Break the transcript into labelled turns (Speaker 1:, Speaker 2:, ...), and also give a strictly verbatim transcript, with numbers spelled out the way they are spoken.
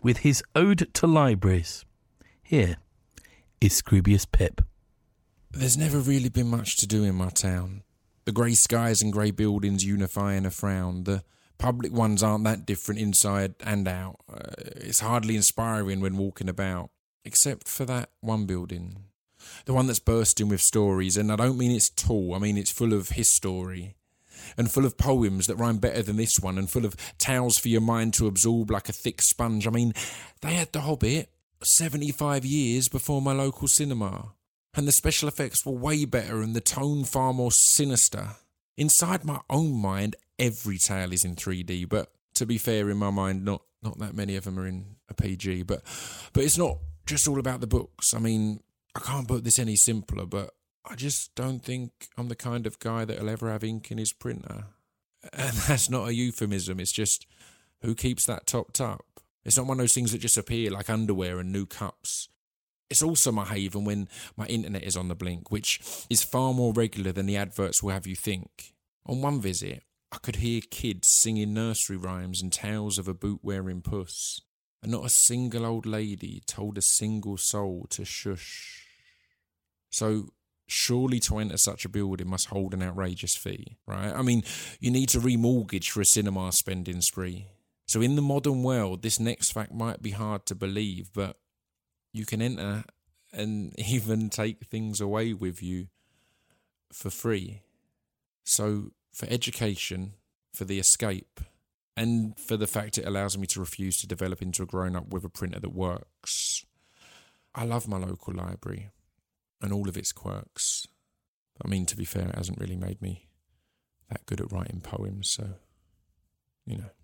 Speaker 1: with his Ode to Libraries. Here is Scroobius Pip.
Speaker 2: There's never really been much to do in my town. The grey skies and grey buildings unify in a frown. The public ones aren't that different inside and out. Uh, it's hardly inspiring when walking about, except for that one building. The one that's bursting with stories, and I don't mean it's tall, I mean it's full of history. And full of poems that rhyme better than this one, and full of tales for your mind to absorb like a thick sponge. I mean, they had The Hobbit seventy-five years before my local cinema. And the special effects were way better and the tone far more sinister. Inside my own mind, every tale is in three D, but to be fair, in my mind, not not that many of them are in a P G. But but it's not just all about the books. I mean, I can't put this any simpler, but I just don't think I'm the kind of guy that'll ever have ink in his printer. And that's not a euphemism, it's just, who keeps that topped up? It's not one of those things that just appear like underwear and new cups. It's also my haven when my internet is on the blink, which is far more regular than the adverts will have you think. On one visit, I could hear kids singing nursery rhymes and tales of a boot-wearing puss, and not a single old lady told a single soul to shush. So, surely to enter such a building must hold an outrageous fee, right? I mean, you need to remortgage for a cinema spending spree. So in the modern world, this next fact might be hard to believe, but you can enter and even take things away with you for free. So for education, for the escape, and for the fact it allows me to refuse to develop into a grown-up with a printer that works, I love my local library and all of its quirks. I mean, to be fair, it hasn't really made me that good at writing poems, so, you know.